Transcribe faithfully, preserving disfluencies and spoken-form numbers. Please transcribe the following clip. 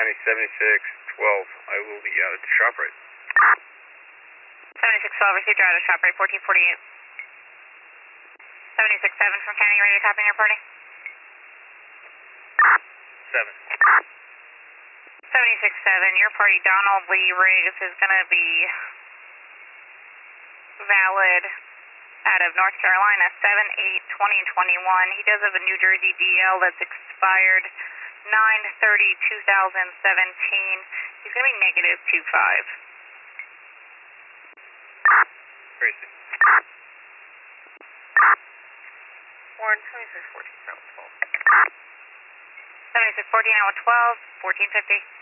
County, seventy-six twelve. I will be out at the shop right. seventy-six twelve, received out of shop right, fourteen forty-eight. seventy-six seven from County, ready to copy and reporting. seven. seventy-six seven, your party, Donald Lee Riggs, is going to be valid out of North Carolina, seven eight twenty twenty-one. He does have a New Jersey D L that's expired nine thirty two thousand seventeen. He's going to be negative two five. Crazy. Warren, seventy-six fourteen, twelve. seventy-six fourteen, out with twelve, fourteen fifty.